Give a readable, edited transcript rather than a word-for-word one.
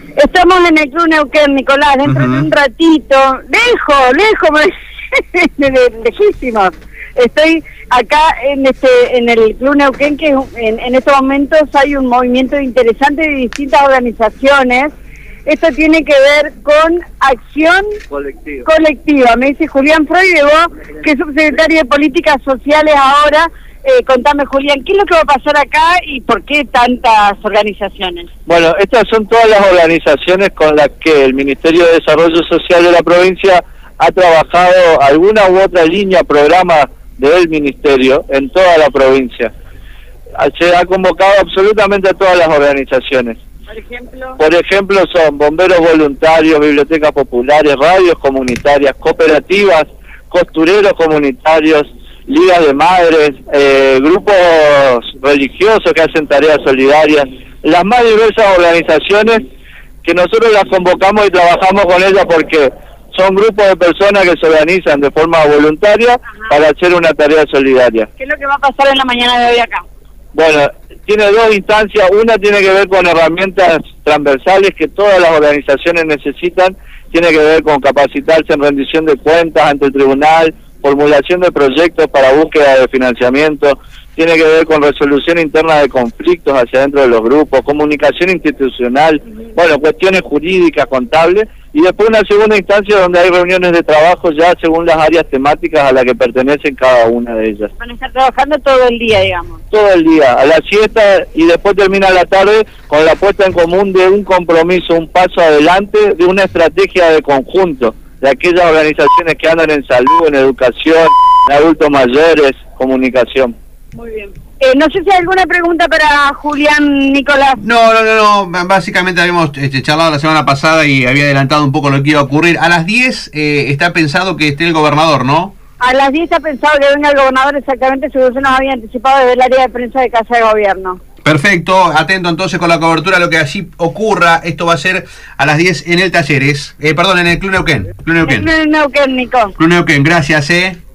Estamos en el Club Neuquén, Nicolás, dentro de un ratito, lejos, lejísimos. Estoy acá en el Club Neuquén, que en estos momentos hay un movimiento interesante de distintas organizaciones. Esto tiene que ver con acción colectiva. Me dice Julián Freire, que es subsecretario de Políticas Sociales ahora. Contame, Julián, ¿qué es lo que va a pasar acá y por qué tantas organizaciones? Bueno, estas son todas las organizaciones con las que el Ministerio de Desarrollo Social de la provincia ha trabajado alguna u otra línea, programa del Ministerio en toda la provincia. Se ha convocado absolutamente a todas las organizaciones. Por ejemplo, son bomberos voluntarios, bibliotecas populares, radios comunitarias, cooperativas, costureros comunitarios, ligas de madres, grupos religiosos que hacen tareas solidarias, las más diversas organizaciones que nosotros las convocamos y trabajamos con ellas porque son grupos de personas que se organizan de forma voluntaria para hacer una tarea solidaria. ¿Qué es lo que va a pasar en la mañana de hoy acá? Bueno, tiene dos instancias. Una tiene que ver con herramientas transversales que todas las organizaciones necesitan. Tiene que ver con capacitarse en rendición de cuentas ante el tribunal, formulación de proyectos para búsqueda de financiamiento. Tiene que ver con resolución interna de conflictos hacia dentro de los grupos, comunicación institucional, bueno, cuestiones jurídicas, contables. Y después una segunda instancia donde hay reuniones de trabajo ya según las áreas temáticas a las que pertenecen cada una de ellas. Van a estar trabajando todo el día, digamos. Todo el día, a la siesta, y después termina la tarde con la puesta en común de un compromiso, un paso adelante, de una estrategia de conjunto, de aquellas organizaciones que andan en salud, en educación, en adultos mayores, comunicación. Muy bien. No sé si hay alguna pregunta para Julián, Nicolás. No. Básicamente habíamos charlado la semana pasada y había adelantado un poco lo que iba a ocurrir. A las 10 está pensado que esté el gobernador, ¿no? A las 10 está pensado que venga el gobernador, exactamente, según se nos había anticipado desde el área de prensa de Casa de Gobierno. Perfecto, atento entonces con la cobertura a lo que allí ocurra. Esto va a ser a las 10 en el Talleres. En el Club Neuquén. Club Neuquén, Nico. Club Neuquén, gracias,